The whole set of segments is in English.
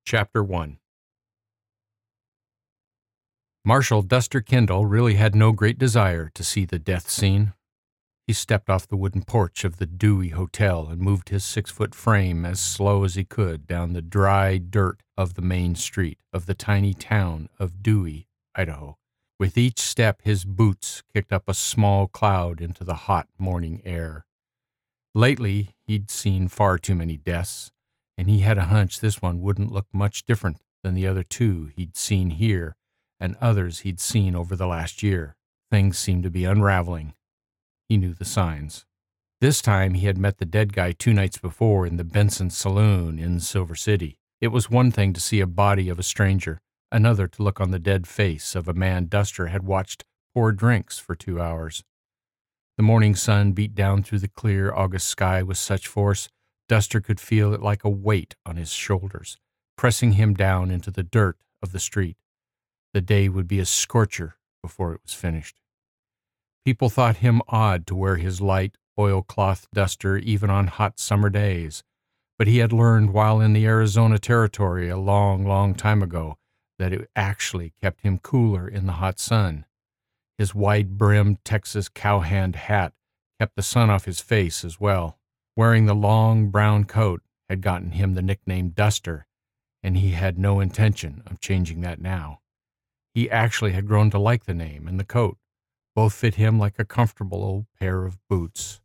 Chapter 1. Marshal Duster Kendall really had no great desire to see the death scene. He stepped off the wooden porch of the Dewey Hotel and moved his 6-foot frame as slow as he could down the dry dirt of the main street of the tiny town of Dewey, Idaho. With each step, his boots kicked up a small cloud into the hot morning air. Lately, he'd seen far too many deaths, and he had a hunch this one wouldn't look much different than the other two he'd seen here and others he'd seen over the last year. Things seemed to be unraveling. He knew the signs. This time he had met the dead guy 2 nights before in the Benson Saloon in Silver City. It was one thing to see a body of a stranger, another to look on the dead face of a man Duster had watched pour drinks for 2 hours. The morning sun beat down through the clear August sky with such force, Duster could feel it like a weight on his shoulders, pressing him down into the dirt of the street. The day would be a scorcher before it was finished. People thought him odd to wear his light oilcloth duster even on hot summer days, but he had learned while in the Arizona Territory a long, long time ago that it actually kept him cooler in the hot sun. His wide-brimmed Texas cowhand hat kept the sun off his face as well. Wearing the long brown coat had gotten him the nickname Duster, and he had no intention of changing that now. He actually had grown to like the name and the coat. Both fit him like a comfortable old pair of boots.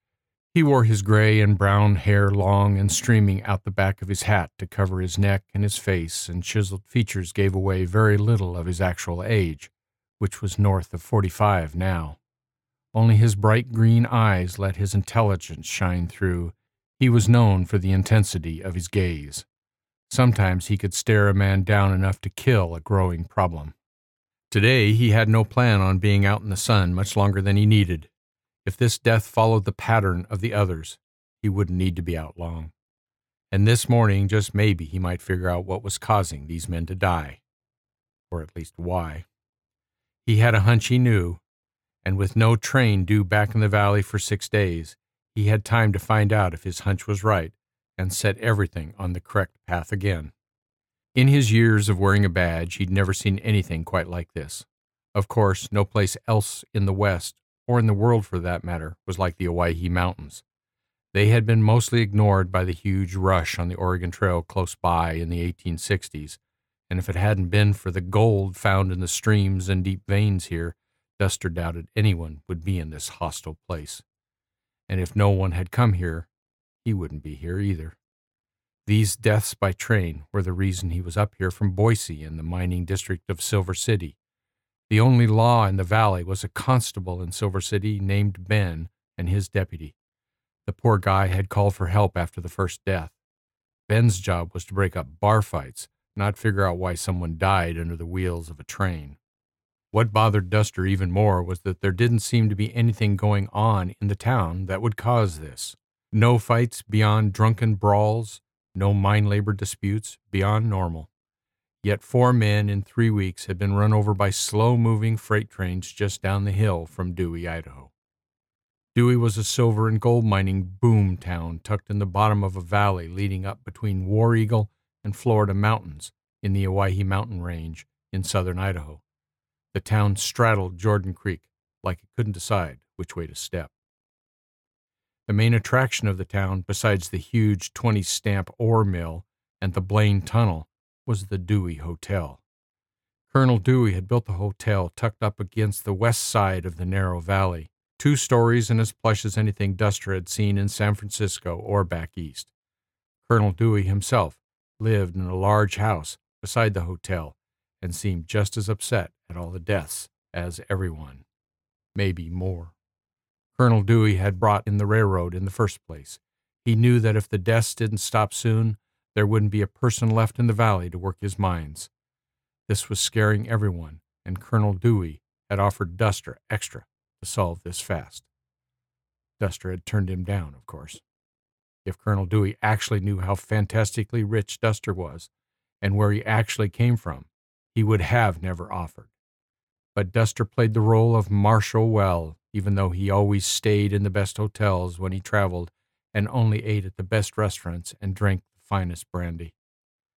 He wore his gray and brown hair long and streaming out the back of his hat to cover his neck and his face, and chiseled features gave away very little of his actual age, which was north of 45 now. Only his bright green eyes let his intelligence shine through. He was known for the intensity of his gaze. Sometimes he could stare a man down enough to kill a growing problem. Today he had no plan on being out in the sun much longer than he needed. If this death followed the pattern of the others, he wouldn't need to be out long. And this morning, just maybe, he might figure out what was causing these men to die. Or at least why. He had a hunch he knew, and with no train due back in the valley for 6 days, he had time to find out if his hunch was right and set everything on the correct path again. In his years of wearing a badge, he'd never seen anything quite like this. Of course, no place else in the West, or in the world for that matter, was like the Owyhee Mountains. They had been mostly ignored by the huge rush on the Oregon Trail close by in the 1860s, and if it hadn't been for the gold found in the streams and deep veins here, Duster doubted anyone would be in this hostile place. And if no one had come here, he wouldn't be here either. These deaths by train were the reason he was up here from Boise in the mining district of Silver City. The only law in the valley was a constable in Silver City named Ben and his deputy. The poor guy had called for help after the first death. Ben's job was to break up bar fights, not figure out why someone died under the wheels of a train. What bothered Duster even more was that there didn't seem to be anything going on in the town that would cause this. No fights beyond drunken brawls, no mine labor disputes beyond normal. Yet 4 men in 3 weeks had been run over by slow-moving freight trains just down the hill from Dewey, Idaho. Dewey was a silver and gold mining boom town tucked in the bottom of a valley leading up between War Eagle and Florida mountains in the Owyhee Mountain Range in southern Idaho. The town straddled Jordan Creek like it couldn't decide which way to step. The main attraction of the town, besides the huge 20-stamp ore mill and the Blaine Tunnel, was the Dewey Hotel. Colonel Dewey had built the hotel tucked up against the west side of the narrow valley, 2 stories and as plush as anything Duster had seen in San Francisco or back east. Colonel Dewey himself lived in a large house beside the hotel and seemed just as upset at all the deaths as everyone, maybe more. Colonel Dewey had brought in the railroad in the first place. He knew that if the deaths didn't stop soon, there wouldn't be a person left in the valley to work his mines. This was scaring everyone, and Colonel Dewey had offered Duster extra to solve this fast. Duster had turned him down, of course. If Colonel Dewey actually knew how fantastically rich Duster was and where he actually came from, he would have never offered. But Duster played the role of marshal well, even though he always stayed in the best hotels when he traveled and only ate at the best restaurants and drank the finest brandy.